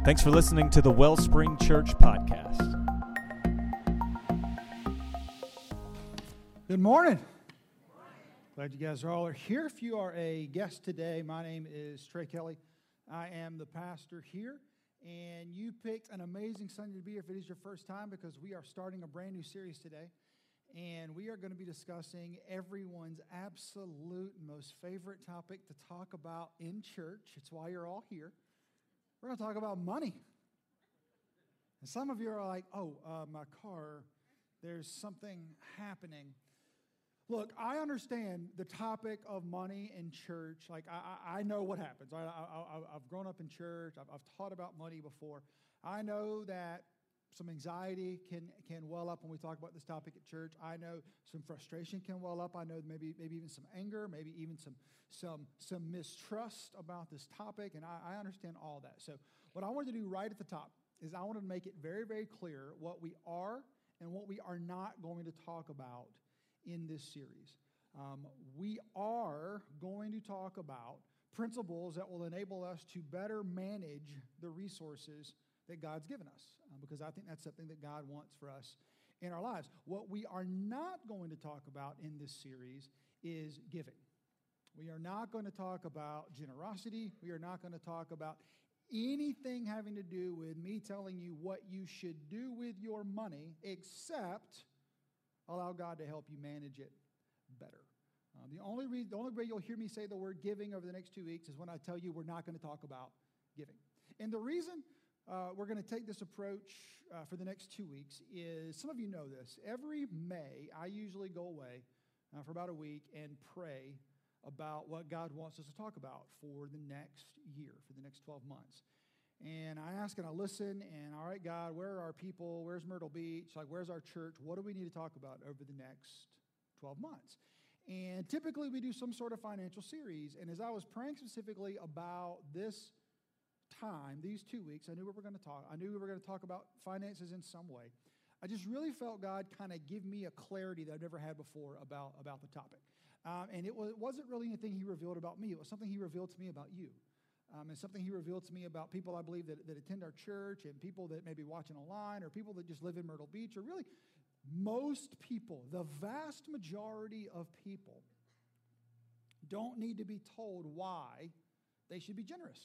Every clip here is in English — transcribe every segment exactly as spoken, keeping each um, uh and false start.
Thanks for listening to the Wellspring Church podcast. Good morning. Glad you guys are all here. If you are a guest today, my name is Trey Kelly. I am the pastor here, and you picked an amazing Sunday to be here if it is your first time, because we are starting a brand new series today, and we are going to be discussing everyone's absolute most favorite topic to talk about in church. It's why you're all here. We're going to talk about money. And some of you are like, oh, uh, my car, there's something happening. Look, I understand the topic of money in church. Like, I, I know what happens. I, I, I've grown up in church. I've, I've taught about money before. I know that some anxiety can, can well up when we talk about this topic at church. I know some frustration can well up. I know maybe maybe even some anger, maybe even some some some mistrust about this topic, and I, I understand all that. So what I wanted to do right at the top is I wanted to make it very, very clear what we are and what we are not going to talk about in this series. Um, we are going to talk about principles that will enable us to better manage the resources that God's given us, uh, because I think that's something that God wants for us in our lives. What we are not going to talk about in this series is giving. We are not going to talk about generosity. We are not going to talk about anything having to do with me telling you what you should do with your money, except allow God to help you manage it better. Uh, the only reason, the only way you'll hear me say the word giving over the next two weeks is when I tell you we're not going to talk about giving. And the reason uh, we're going to take this approach uh, for the next two weeks is, some of you know this, every May I usually go away uh, for about a week and pray about what God wants us to talk about for the next year, for the next twelve months. And I ask and I listen, and all right, God, where are our people? Where's Myrtle Beach? Like, where's our church? What do we need to talk about over the next twelve months? And typically we do some sort of financial series. And as I was praying specifically about this time, these two weeks, I knew we were going to talk. I knew we were going to talk about finances in some way. I just really felt God kind of give me a clarity that I've never had before about, about the topic. Um, and it, was, it wasn't really anything he revealed about me. It was something he revealed to me about you. Um, and something he revealed to me about people I believe that, that attend our church, and people that may be watching online, or people that just live in Myrtle Beach, or really most people, the vast majority of people, don't need to be told why they should be generous.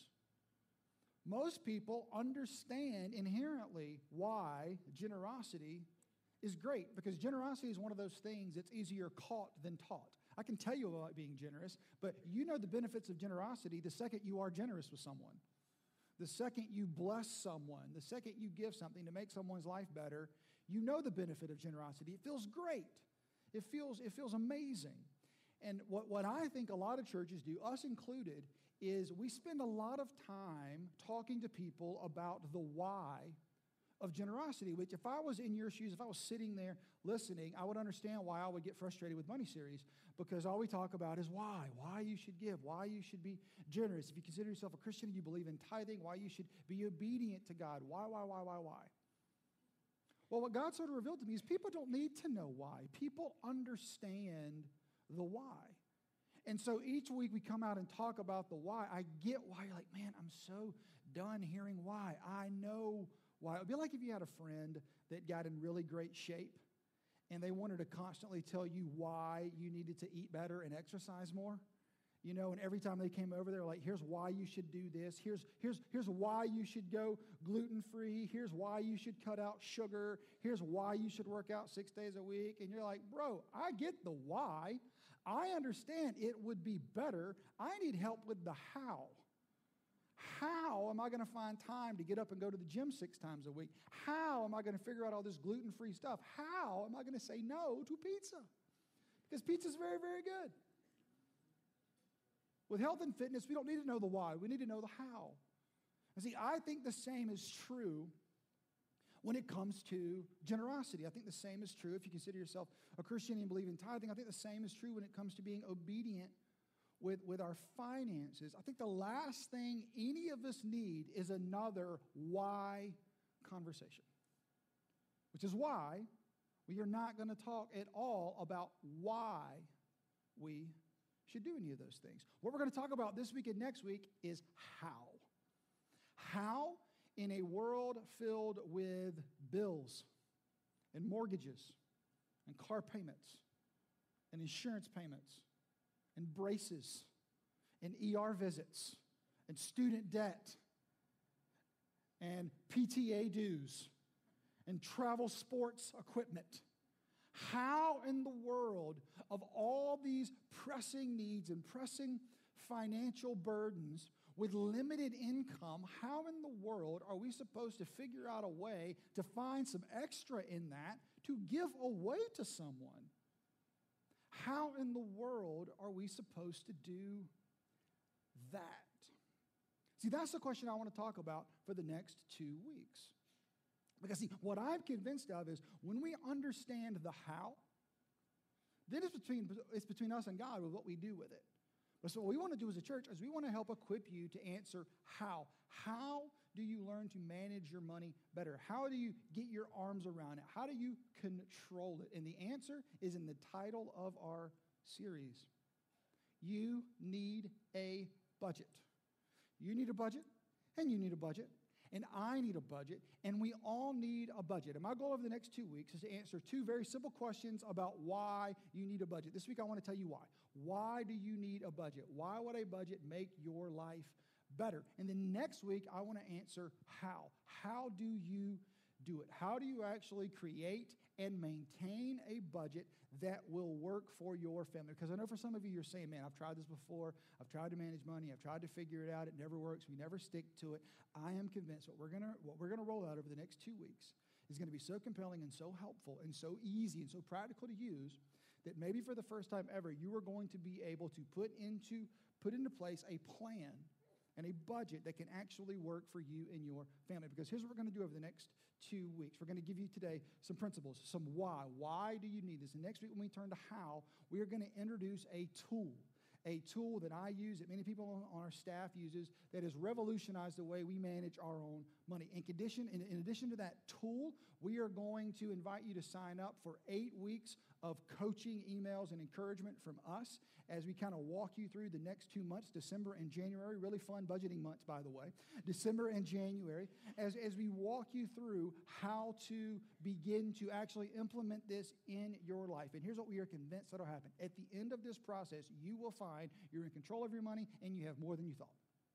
Most people understand inherently why generosity is great, because generosity is one of those things that's easier caught than taught. I can tell you about being generous, but you know the benefits of generosity the second you are generous with someone. The second you bless someone, the second you give something to make someone's life better, you know the benefit of generosity. It feels great. It feels, it feels amazing. And what, what I think a lot of churches do, us included, is we spend a lot of time talking to people about the why of generosity, which if I was in your shoes, if I was sitting there listening, I would understand why I would get frustrated with money series, because all we talk about is why, why you should give, why you should be generous. If you consider yourself a Christian, you believe in tithing, why you should be obedient to God, why, why, why, why, why. Well, what God sort of revealed to me is people don't need to know why. People understand the why. And so each week we come out and talk about the why. I get why. You're like, man, I'm so done hearing why. I know why. It would be like if you had a friend that got in really great shape and they wanted to constantly tell you why you needed to eat better and exercise more. You know, and every time they came over, they're like, here's why you should do this. Here's, here's, here's why you should go gluten-free. Here's why you should cut out sugar. Here's why you should work out six days a week. And you're like, bro, I get the why. I understand it would be better. I need help with the how. How am I going to find time to get up and go to the gym six times a week? How am I going to figure out all this gluten-free stuff? How am I going to say no to pizza? Because pizza is very, very good. With health and fitness, we don't need to know the why. We need to know the how. And see, I think the same is true when it comes to generosity. I think the same is true if you consider yourself a Christian and believe in tithing. I think the same is true when it comes to being obedient with, with our finances. I think the last thing any of us need is another why conversation, which is why we are not going to talk at all about why we should do any of those things. What we're going to talk about this week and next week is how. How in a world filled with bills and mortgages and car payments and insurance payments and braces and E R visits and student debt and P T A dues and travel sports equipment. How in the world, of all these pressing needs and pressing financial burdens with limited income, how in the world are we supposed to figure out a way to find some extra in that to give away to someone? How in the world are we supposed to do that? See, that's the question I want to talk about for the next two weeks. Because, see, what I'm convinced of is when we understand the how, then it's between, it's between us and God with what we do with it. But so what we want to do as a church is we want to help equip you to answer how. How do you learn to manage your money better? How do you get your arms around it? How do you control it? And the answer is in the title of our series. You need a budget. You need a budget, and you need a budget, and I need a budget, and we all need a budget. And my goal over the next two weeks is to answer two very simple questions about why you need a budget. This week I want to tell you why. Why do you need a budget? Why would a budget make your life better? And then next week I want to answer how. How do you do it? How do you actually create and maintain a budget that will work for your family? Because I know for some of you, you're saying, man, I've tried this before. I've tried to manage money. I've tried to figure it out. It never works. We never stick to it. I am convinced what we're gonna what we're gonna roll out over the next two weeks is going to be so compelling and so helpful and so easy and so practical to use that maybe for the first time ever, you are going to be able to put into put into place a plan and a budget that can actually work for you and your family. Because here's what we're going to do over the next two weeks. We're going to give you today some principles, some why. Why do you need this? And next week when we turn to how, we are going to introduce a tool, a tool that I use, that many people on our staff uses, that has revolutionized the way we manage our own money. In addition, in, in addition to that tool, we are going to invite you to sign up for eight weeks of coaching emails and encouragement from us as we kind of walk you through the next two months, December and January, really fun budgeting months, by the way, December and January, as, as we walk you through how to begin to actually implement this in your life. And here's what we are convinced that'll happen. At the end of this process, you will find you're in control of your money and you have more than you thought.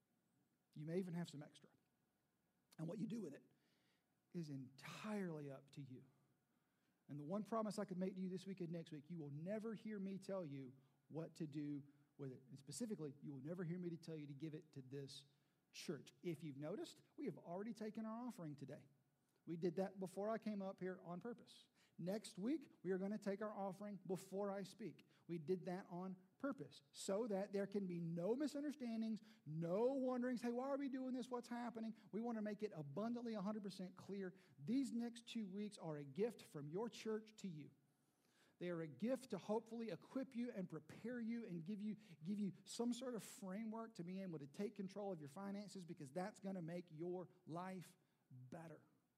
You may even have some extra. And what you do with it is entirely up to you. And the one promise I could make to you this week and next week, you will never hear me tell you what to do with it. And specifically, you will never hear me to tell you to give it to this church. If you've noticed, we have already taken our offering today. We did that before I came up here on purpose. Next week, we are going to take our offering before I speak. We did that on purpose so that there can be no misunderstandings, no wonderings, hey, why are we doing this? What's happening? We want to make it abundantly one hundred percent clear. These next two weeks are a gift from your church to you. They are a gift to hopefully equip you and prepare you and give you, give you some sort of framework to be able to take control of your finances, because that's going to make your life better.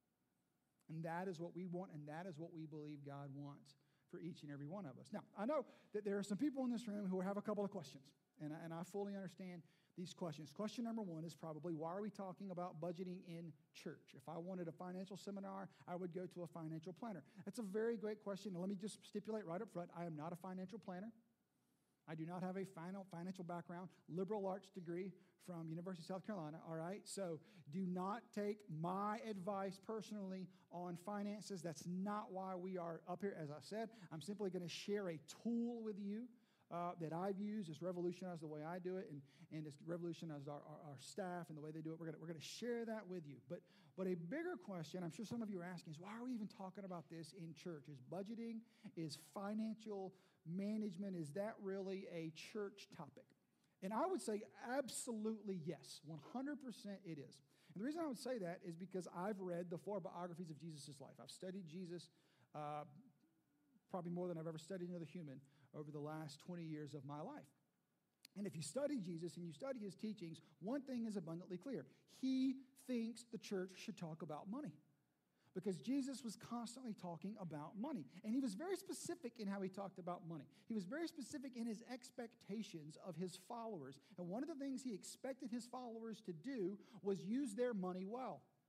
And that is what we want, and that is what we believe God wants for each and every one of us. Now, I know that there are some people in this room who have a couple of questions, and I, and I fully understand these questions. Question number one is probably, why are we talking about budgeting in church? If I wanted a financial seminar, I would go to a financial planner. That's a very great question. And let me just stipulate right up front, I am not a financial planner. I do not have a final financial background, liberal arts degree from University of South Carolina, all right? So do not take my advice personally on finances. That's not why we are up here. As I said, I'm simply going to share a tool with you uh, that I've used. It's revolutionized the way I do it, and, and it's revolutionized our, our, our staff and the way they do it. We're going we're going to share that with you. But, but a bigger question, I'm sure some of you are asking, is why are we even talking about this in church? Is budgeting, is financial management, is that really a church topic? And I would say absolutely yes, one hundred percent it is. And the reason I would say that is because I've read the four biographies of Jesus' life. I've studied Jesus uh, probably more than I've ever studied another human over the last twenty years of my life. And if you study Jesus and you study his teachings, one thing is abundantly clear. He thinks the church should talk about money, because Jesus was constantly talking about money. And he was very specific in how he talked about money. He was very specific in his expectations of his followers. And one of the things he expected his followers to do was use their money well.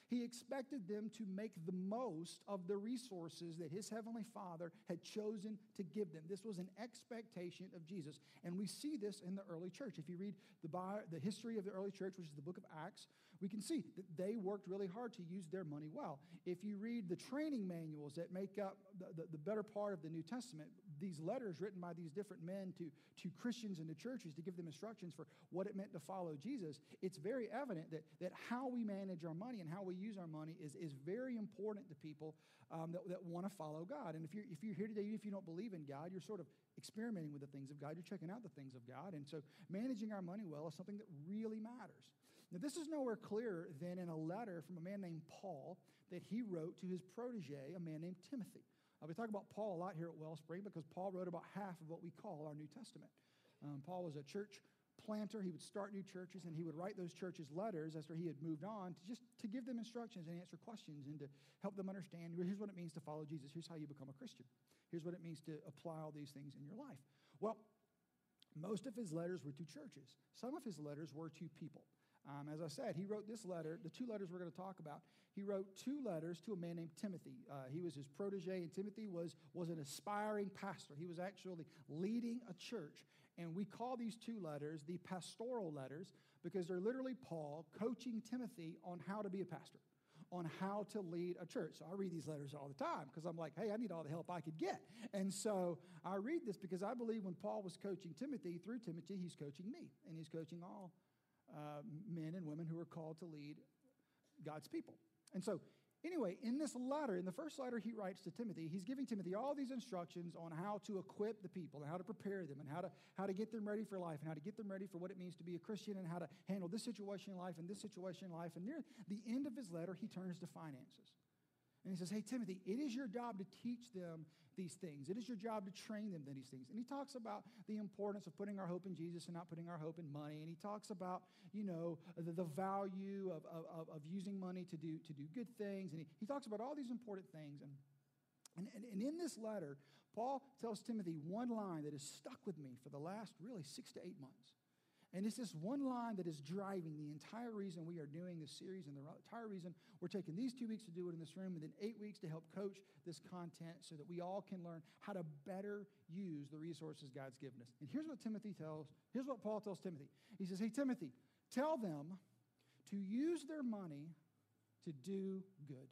He expected them to make the most of the resources that his heavenly Father had chosen to give them. This was an expectation of Jesus. And we see this in the early church. If you read the, bio, the history of the early church, which is the book of Acts, we can see that they worked really hard to use their money well. If you read the training manuals that make up the, the, the better part of the New Testament, these letters written by these different men to, to Christians and to churches to give them instructions for what it meant to follow Jesus, it's very evident that, that how we manage our money and how we use our money is, is very important to people um, that, that want to follow God. And if you're, if you're here today, if you don't believe in God, you're sort of experimenting with the things of God. You're checking out the things of God. And so managing our money well is something that really matters. Now, this is nowhere clearer than in a letter from a man named Paul that he wrote to his protege, a man named Timothy. Uh, we talk about Paul a lot here at Wellspring because Paul wrote about half of what we call our New Testament. Um, Paul was a church planter. He would start new churches, and he would write those churches letters after he had moved on to just to give them instructions and answer questions and to help them understand, here's what it means to follow Jesus. Here's how you become a Christian. Here's what it means to apply all these things in your life. Well, most of his letters were to churches. Some of his letters were to people. Um, as I said, he wrote this letter, the two letters we're going to talk about. He wrote two letters to a man named Timothy. Uh, he was his protege, and Timothy was, was an aspiring pastor. He was actually leading a church. And we call these two letters the pastoral letters because they're literally Paul coaching Timothy on how to be a pastor, on how to lead a church. So I read these letters all the time because I'm like, hey, I need all the help I could get. And so I read this because I believe when Paul was coaching Timothy, through Timothy, he's coaching me, and he's coaching all Uh, men and women who are called to lead God's people. And so, anyway, in this letter, in the first letter he writes to Timothy, he's giving Timothy all these instructions on how to equip the people and how to prepare them and how to, how to get them ready for life and how to get them ready for what it means to be a Christian and how to handle this situation in life and this situation in life. And near the end of his letter, he turns to finances. And he says, hey, Timothy, it is your job to teach them these things. It is your job to train them in these things. And he talks about the importance of putting our hope in Jesus and not putting our hope in money. And he talks about, you know, the, the value of, of, of using money to do, to do good things. And he, he talks about all these important things. And, and, and, and in this letter, Paul tells Timothy one line that has stuck with me for the last really six to eight months. And it's this one line that is driving the entire reason we are doing this series and the entire reason we're taking these two weeks to do it in this room and then eight weeks to help coach this content so that we all can learn how to better use the resources God's given us. And here's what Timothy tells, here's what Paul tells Timothy. He says, hey, Timothy, tell them to use their money to do good.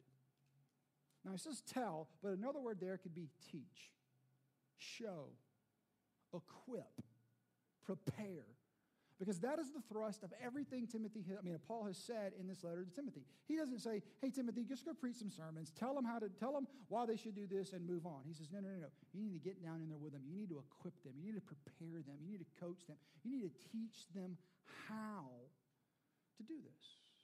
Now, it says tell, but another word there could be teach, show, equip, prepare. Because that is the thrust of everything Timothy, I mean, Paul has said in this letter to Timothy. He doesn't say, hey, Timothy, just go preach some sermons. Tell them how to, tell them why they should do this and move on. He says, no, no, no, no. You need to get down in there with them. You need to equip them. You need to prepare them. You need to coach them. You need to teach them how to do this.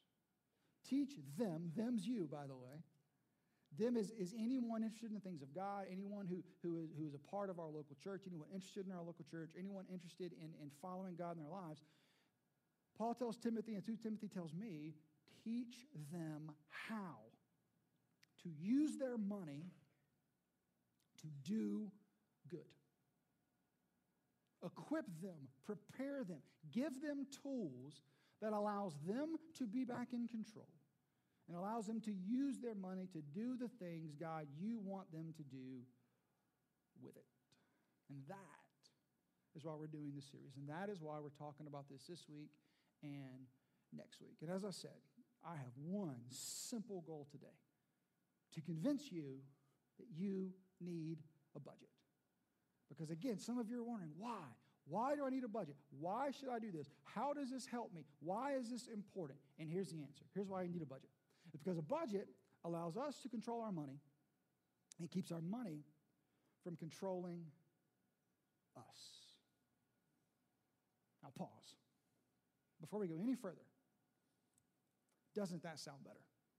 Teach them, them's you, by the way. Them is, is anyone interested in the things of God, anyone who, who, is, who is a part of our local church, anyone interested in our local church, anyone interested in, in following God in their lives. Paul tells Timothy, and through Timothy tells me, teach them how to use their money to do good. Equip them, prepare them, give them tools that allows them to be back in control. And allows them to use their money to do the things, God, you want them to do with it. And that is why we're doing this series. And that is why we're talking about this this week and next week. And as I said, I have one simple goal today. To convince you that you need a budget. Because again, some of you are wondering, why? Why do I need a budget? Why should I do this? How does this help me? Why is this important? And here's the answer. Here's why I need a budget. It's because a budget allows us to control our money and keeps our money from controlling us. Now pause. Before we go any further, doesn't that sound better?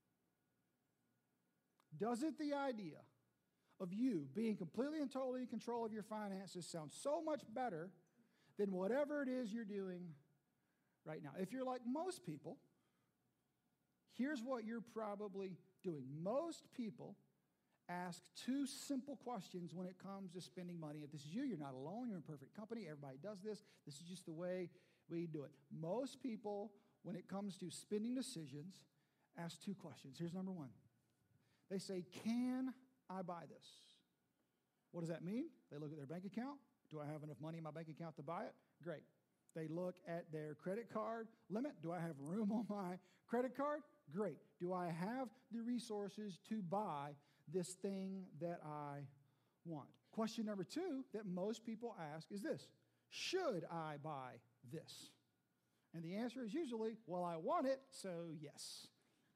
Doesn't the idea of you being completely and totally in control of your finances sound so much better than whatever it is you're doing right now? If you're like most people, here's what you're probably doing. Most people ask two simple questions when it comes to spending money. If this is you, you're not alone. You're in perfect company. Everybody does this. This is just the way we do it. Most people, when it comes to spending decisions, ask two questions. Here's number one. They say, can I buy this? What does that mean? They look at their bank account. Do I have enough money in my bank account to buy it? Great. They look at their credit card limit. Do I have room on my credit card? Great. Do I have the resources to buy this thing that I want? Question number two that most people ask is this: should I buy this? And the answer is usually, well, I want it, so yes.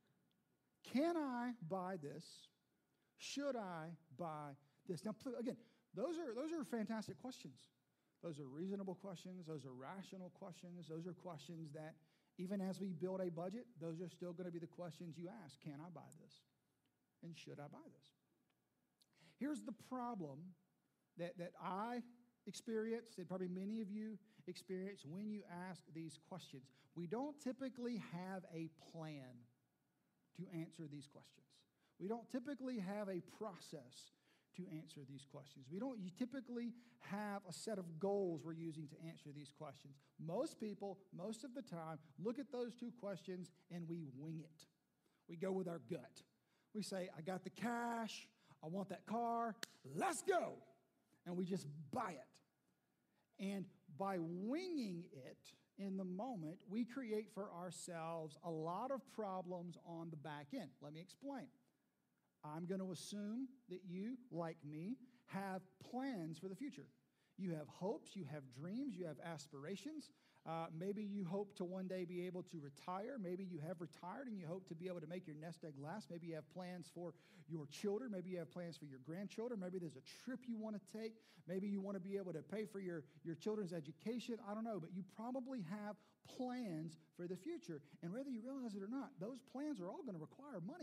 Can I buy this? Should I buy this? Now, again, those are, those are fantastic questions. Those are reasonable questions. Those are rational questions. Those are questions that, even as we build a budget, those are still going to be the questions you ask. Can I buy this? And should I buy this? Here's the problem that, that I experienced, and probably many of you experience when you ask these questions. We don't typically have a plan to answer these questions. We don't typically have a process to answer these questions. We don't typically have a set of goals we're using to answer these questions. Most people, most of the time, look at those two questions and we wing it. We go with our gut. We say, I got the cash, I want that car, let's go. And we just buy it. And by winging it in the moment, we create for ourselves a lot of problems on the back end. Let me explain. I'm going to assume that you, like me, have plans for the future. You have hopes, you have dreams, you have aspirations. Uh, maybe you hope to one day be able to retire. Maybe you have retired and you hope to be able to make your nest egg last. Maybe you have plans for your children. Maybe you have plans for your grandchildren. Maybe there's a trip you want to take. Maybe you want to be able to pay for your, your children's education. I don't know, but you probably have plans for the future. And whether you realize it or not, those plans are all going to require money.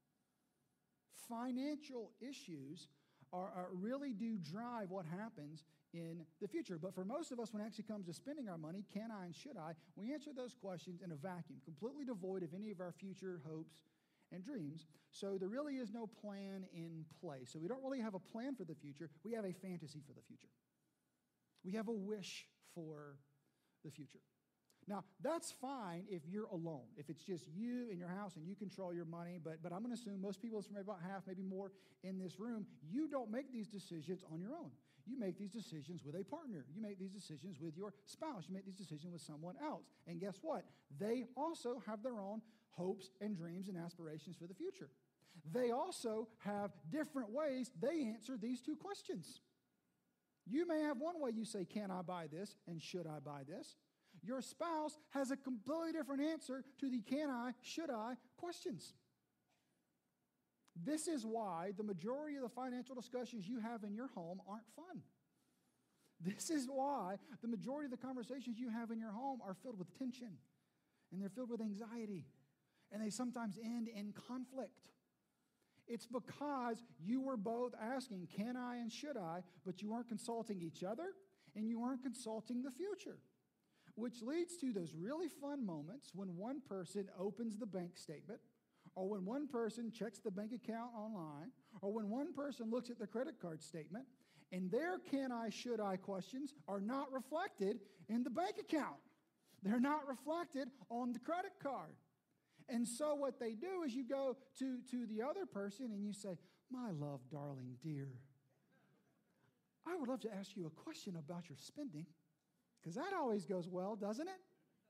Financial issues are, are really do drive what happens in the future. But for most of us, when it actually comes to spending our money, can I and should I, we answer those questions in a vacuum, completely devoid of any of our future hopes and dreams. So there really is no plan in place. So we don't really have a plan for the future. We have a fantasy for the future. We have a wish for the future. Now, that's fine if you're alone, if it's just you in your house and you control your money, but, but I'm going to assume most people, from about half, maybe more in this room, you don't make these decisions on your own. You make these decisions with a partner. You make these decisions with your spouse. You make these decisions with someone else. And guess what? They also have their own hopes and dreams and aspirations for the future. They also have different ways they answer these two questions. You may have one way you say, can I buy this and should I buy this? Your spouse has a completely different answer to the can I, should I questions. This is why the majority of the financial discussions you have in your home aren't fun. This is why the majority of the conversations you have in your home are filled with tension, and they're filled with anxiety, and they sometimes end in conflict. It's because you were both asking, can I and should I, but you weren't consulting each other, and you weren't consulting the future. Which leads to those really fun moments when one person opens the bank statement, or when one person checks the bank account online, or when one person looks at the credit card statement, and their can I, should I questions are not reflected in the bank account. They're not reflected on the credit card. And so what they do is you go to, to the other person and you say, my love, darling, dear, I would love to ask you a question about your spending. Because that always goes well, doesn't it?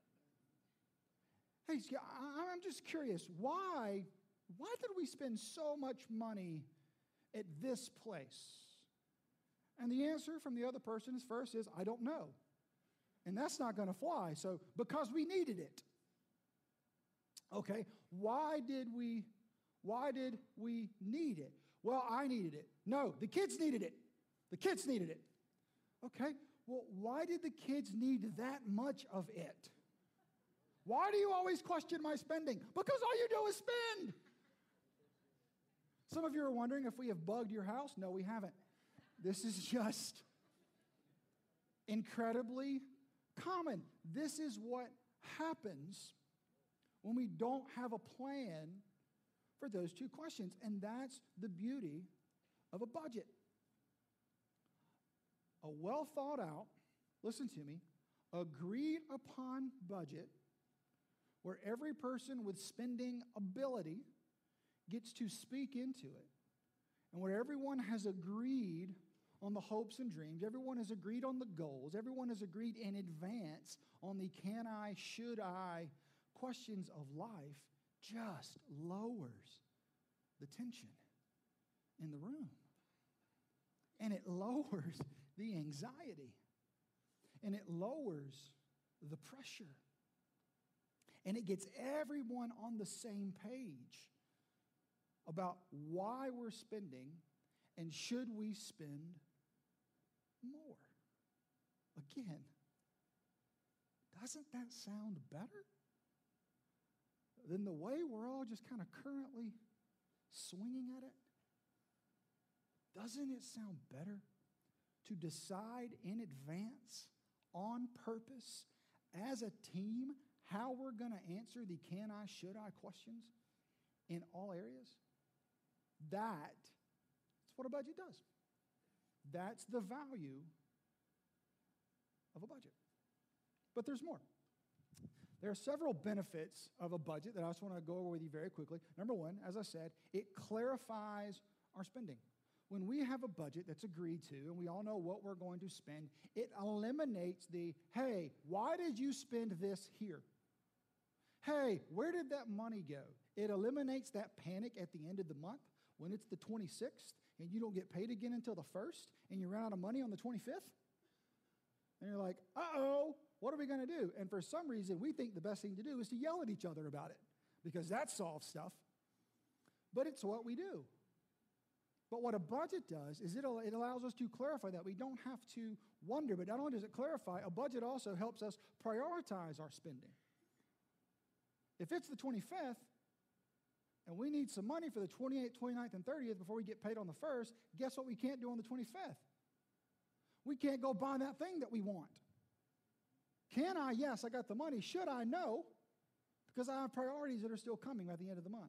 Hey, I'm just curious, why, why did we spend so much money at this place? And the answer from the other person is first is, I don't know. And that's not going to fly, so because we needed it. Okay, why did we, why did we need it? Well, I needed it. No, the kids needed it. The kids needed it. Okay. Well, why did the kids need that much of it? Why do you always question my spending? Because all you do is spend. Some of you are wondering if we have bugged your house. No, we haven't. This is just incredibly common. This is what happens when we don't have a plan for those two questions. And that's the beauty of a budget. A well thought out, listen to me, agreed upon budget where every person with spending ability gets to speak into it, and where everyone has agreed on the hopes and dreams, everyone has agreed on the goals, everyone has agreed in advance on the can I, should I questions of life, just lowers the tension in the room. And it lowers the anxiety. And it lowers the pressure. And it gets everyone on the same page about why we're spending and should we spend more. Again, doesn't that sound better than the way we're all just kind of currently swinging at it? Doesn't it sound better to decide in advance, on purpose, as a team, how we're going to answer the can I, should I questions in all areas? That, that's what a budget does. That's the value of a budget. But there's more. There are several benefits of a budget that I just want to go over with you very quickly. Number one, as I said, it clarifies our spending. When we have a budget that's agreed to and we all know what we're going to spend, it eliminates the, hey, why did you spend this here? Hey, where did that money go? It eliminates that panic at the end of the month when it's the twenty-sixth and you don't get paid again until the first and you run out of money on the twenty-fifth. And you're like, uh-oh, what are we going to do? And for some reason, we think the best thing to do is to yell at each other about it because that solves stuff. But it's what we do. But what a budget does is it, it allows us to clarify that. We don't have to wonder, but not only does it clarify, a budget also helps us prioritize our spending. If it's the twenty-fifth, and we need some money for the twenty-eighth, twenty-ninth, and thirtieth before we get paid on the first, guess what we can't do on the twenty-fifth? We can't go buy that thing that we want. Can I? Yes, I got the money. Should I? No, because I have priorities that are still coming at the end of the month.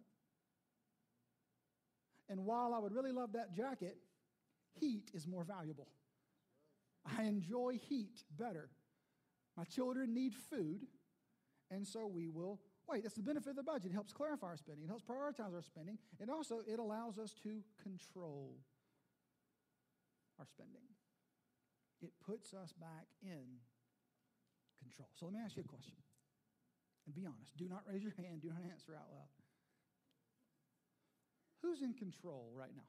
And while I would really love that jacket, heat is more valuable. I enjoy heat better. My children need food, and so we will wait. That's the benefit of the budget. It helps clarify our spending. It helps prioritize our spending. And also, it allows us to control our spending. It puts us back in control. So let me ask you a question. And be honest. Do not raise your hand. Do not answer out loud. Who's in control right now?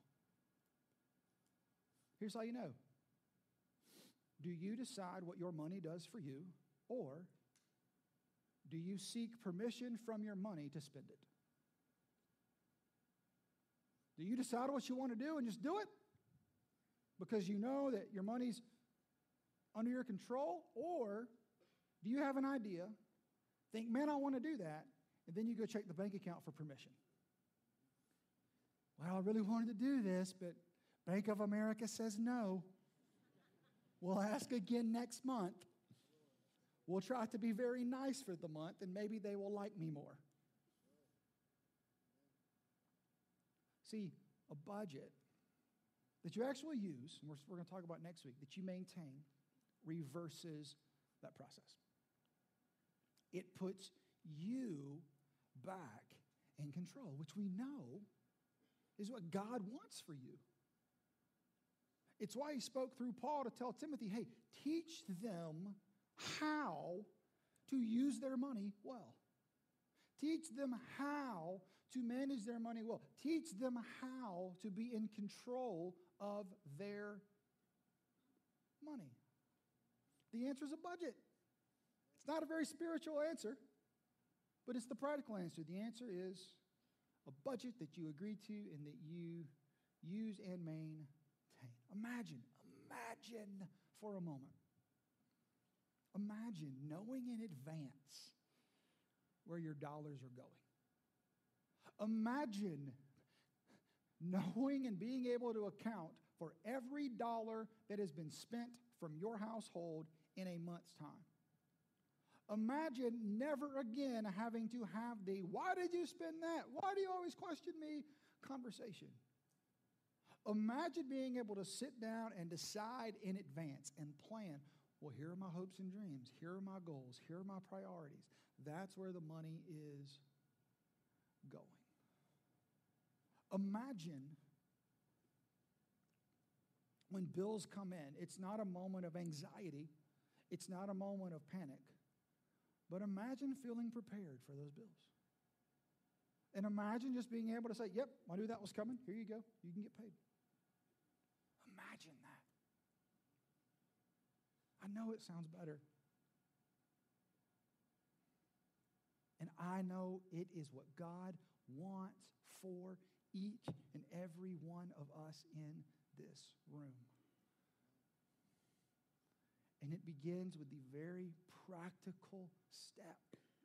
Here's how you know. Do you decide what your money does for you, or do you seek permission from your money to spend it? Do you decide what you want to do and just do it because you know that your money's under your control, or do you have an idea, think, man, I want to do that, and then you go check the bank account for permission? Well, I really wanted to do this, but Bank of America says no. We'll ask again next month. We'll try to be very nice for the month, and maybe they will like me more. See, a budget that you actually use, and we're, we're going to talk about next week, that you maintain, reverses that process. It puts you back in control, which we know is what God wants for you. It's why he spoke through Paul to tell Timothy, hey, teach them how to use their money well. Teach them how to manage their money well. Teach them how to be in control of their money. The answer is a budget. It's not a very spiritual answer, but it's the practical answer. The answer is a budget that you agree to and that you use and maintain. Imagine, imagine for a moment. Imagine knowing in advance where your dollars are going. Imagine knowing and being able to account for every dollar that has been spent from your household in a month's time. Imagine never again having to have the, why did you spend that? Why do you always question me? Conversation. Imagine being able to sit down and decide in advance and plan, well, here are my hopes and dreams. Here are my goals. Here are my priorities. that's where the money is going. Imagine when bills come in, it's not a moment of anxiety, it's not a moment of panic, but imagine feeling prepared for those bills. And imagine just being able to say, yep, I knew that was coming. Here you go. You can get paid. Imagine that. I know it sounds better. And I know it is what God wants for each and every one of us in this room. And it begins with the very practical step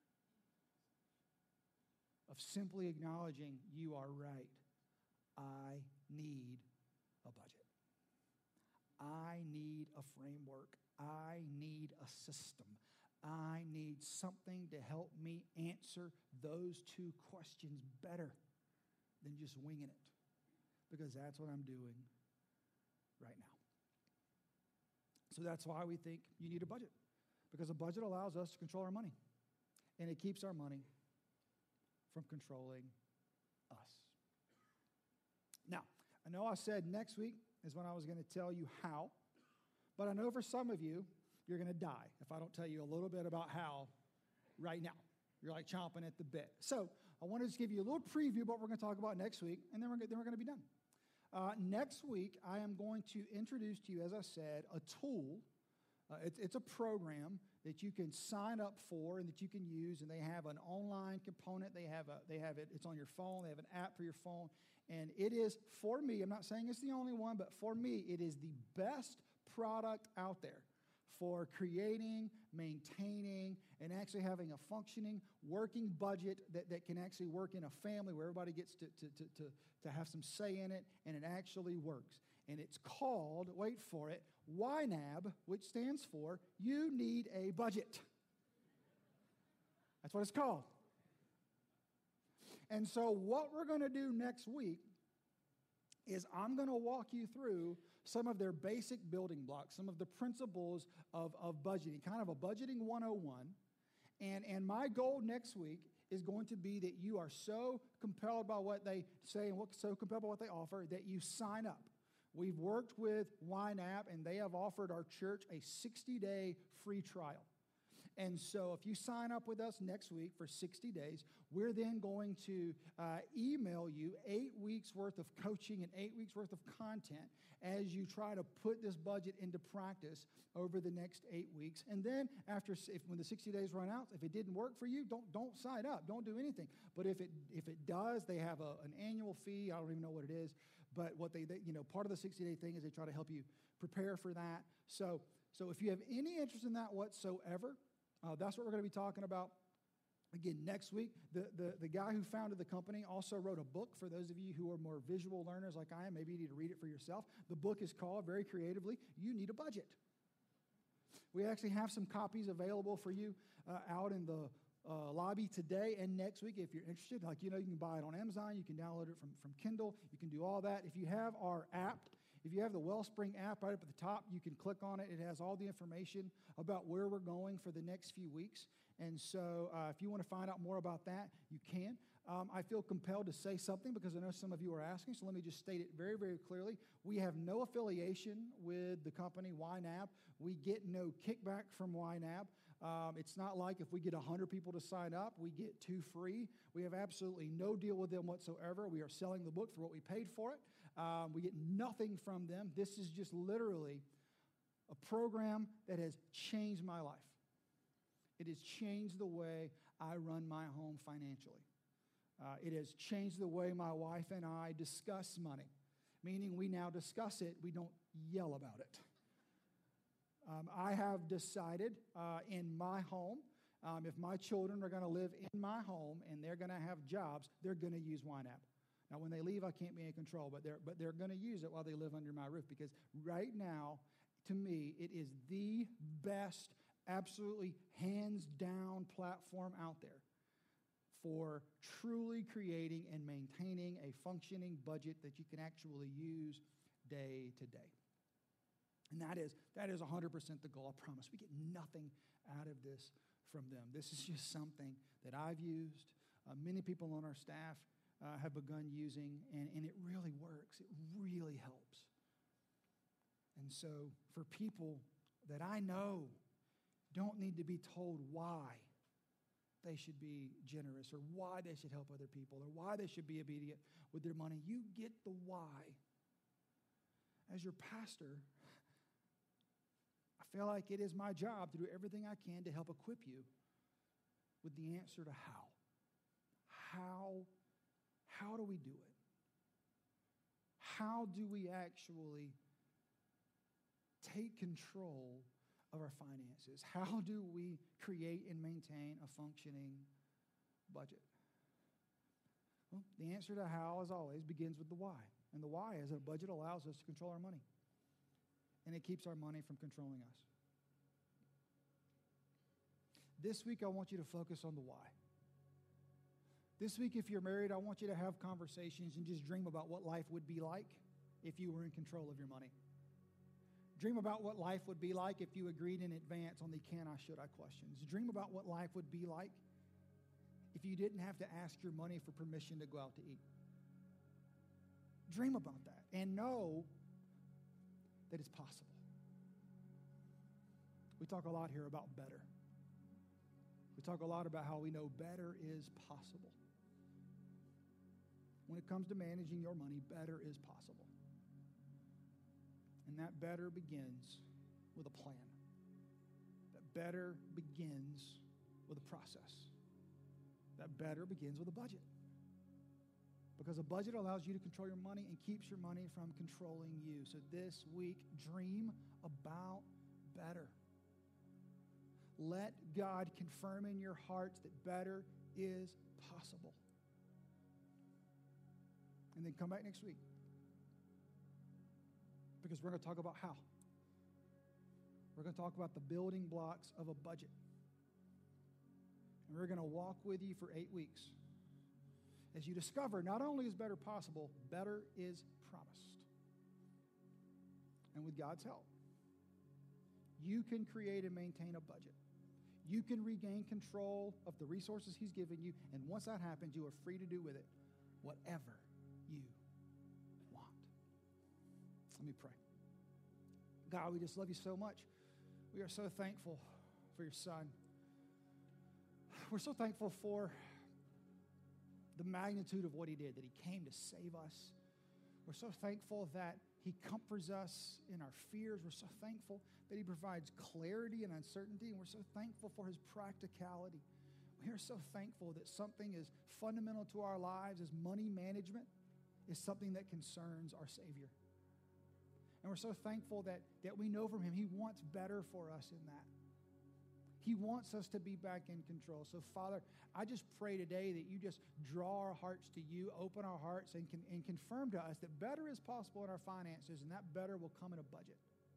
of simply acknowledging, you are right. I need a budget. I need a framework. I need a system. I need something to help me answer those two questions better than just winging it. Because that's what I'm doing right now. So that's why we think you need a budget. Because a budget allows us to control our money. And it keeps our money from controlling us. Now, I know I said next week is when I was going to tell you how. But I know for some of you, you're going to die if I don't tell you a little bit about how right now. You're like chomping at the bit. So I want to just give you a little preview of what we're going to talk about next week, and then we're, then we're going to be done. Uh, next week, I am going to introduce to you, as I said, a tool. Uh, it's, it's a program that you can sign up for and that you can use, and they have an online component. They have a, they have it. It's on your phone. They have an app for your phone, and it is, for me, I'm not saying it's the only one, but for me, it is the best product out there for creating, maintaining, and actually having a functioning, working budget that, that can actually work in a family where everybody gets to, to, to, to, to have some say in it, and it actually works. And it's called, wait for it, Y NAB, which stands for You Need a Budget. That's what it's called. And so what we're going to do next week is I'm going to walk you through some of their basic building blocks, some of the principles of, of budgeting, kind of a budgeting one oh one. And, and my goal next week is going to be that you are so compelled by what they say and what, so compelled by what they offer that you sign up. We've worked with Y NAB, and they have offered our church a sixty-day free trial. And so if you sign up with us next week for sixty days, we're then going to uh, email you eight weeks worth of coaching and eight weeks worth of content as you try to put this budget into practice over the next eight weeks. And then after, if when the sixty days run out, if it didn't work for you, don't don't sign up. Don't do anything. But if it if it does, they have a, an annual fee. I don't even know what it is. But what they, they you know, part of the sixty-day thing is they try to help you prepare for that. So so if you have any interest in that whatsoever, Uh, that's what we're going to be talking about again next week. The, the, the guy who founded the company also wrote a book for those of you who are more visual learners like I am. Maybe you need to read it for yourself. The book is called, very creatively, You Need a Budget. We actually have some copies available for you uh, out in the uh, lobby today and next week if you're interested. Like, you know, you can buy it on Amazon. You can download it from, from Kindle. You can do all that. If you have our app, if you have the Wellspring app right up at the top, you can click on it. It has all the information about where we're going for the next few weeks. And so uh, if you want to find out more about that, you can. Um, I feel compelled to say something because I know some of you are asking, so let me just state it very, very clearly. We have no affiliation with the company Y NAB. We get no kickback from Y NAB. Um, it's not like if we get one hundred people to sign up, we get two free. We have absolutely no deal with them whatsoever. We are selling the book for what we paid for it. Um, we get nothing from them. This is just literally a program that has changed my life. It has changed the way I run my home financially. Uh, it has changed the way my wife and I discuss money, meaning we now discuss it. We don't yell about it. Um, I have decided uh, in my home, um, if my children are going to live in my home and they're going to have jobs, they're going to use Y NAB. Now, when they leave, I can't be in control, but they're, but they're going to use it while they live under my roof because right now, to me, it is the best, absolutely hands-down platform out there for truly creating and maintaining a functioning budget that you can actually use day to day. And that is that is one hundred percent the goal, I promise. We get nothing out of this from them. This is just something that I've used. Uh, many people on our staff uh, have begun using, and, and it really works. It really helps. And so for people that I know don't need to be told why they should be generous or why they should help other people or why they should be obedient with their money, you get the why. As your pastor, I feel like it is my job to do everything I can to help equip you with the answer to how. How, how do we do it? How do we actually take control of our finances? How do we create and maintain a functioning budget? Well, the answer to how, as always, begins with the why. And the why is that a budget allows us to control our money. And it keeps our money from controlling us. This week, I want you to focus on the why. This week, if you're married, I want you to have conversations and just dream about what life would be like if you were in control of your money. Dream about what life would be like if you agreed in advance on the can I, should I questions. Dream about what life would be like if you didn't have to ask your money for permission to go out to eat. Dream about that and know that it's possible. We talk a lot here about better. We talk a lot about how we know better is possible. When it comes to managing your money, better is possible. And that better begins with a plan. That better begins with a process. That better begins with a budget. Because a budget allows you to control your money and keeps your money from controlling you. So this week, dream about better. Let God confirm in your hearts that better is possible. And then come back next week. Because we're going to talk about how. We're going to talk about the building blocks of a budget. And we're going to walk with you for eight weeks as you discover not only is better possible, better is promised. And with God's help, you can create and maintain a budget. You can regain control of the resources He's given you, and once that happens, you are free to do with it whatever you want. Let me pray. God, we just love you so much. We are so thankful for your Son. We're so thankful for the magnitude of what He did, that He came to save us. We're so thankful that He comforts us in our fears. We're so thankful that He provides clarity and uncertainty, and we're so thankful for His practicality. We are so thankful that something as fundamental to our lives as money management is something that concerns our Savior. And we're so thankful that, that we know from Him He wants better for us in that. He wants us to be back in control. So, Father, I just pray today that you just draw our hearts to you, open our hearts, and, can, and confirm to us that better is possible in our finances, and that better will come in a budget.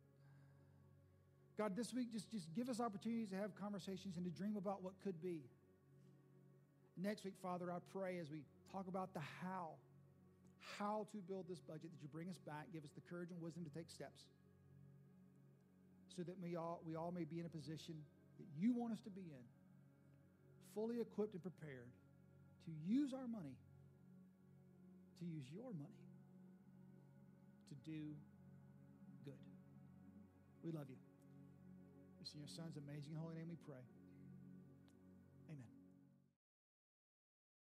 God, this week, just, just give us opportunities to have conversations and to dream about what could be. Next week, Father, I pray as we talk about the how, how to build this budget, that you bring us back, give us the courage and wisdom to take steps so that we all, we all may be in a position that you want us to be in, fully equipped and prepared to use our money, to use your money, to do good. We love you. It's in your Son's amazing and holy name we pray.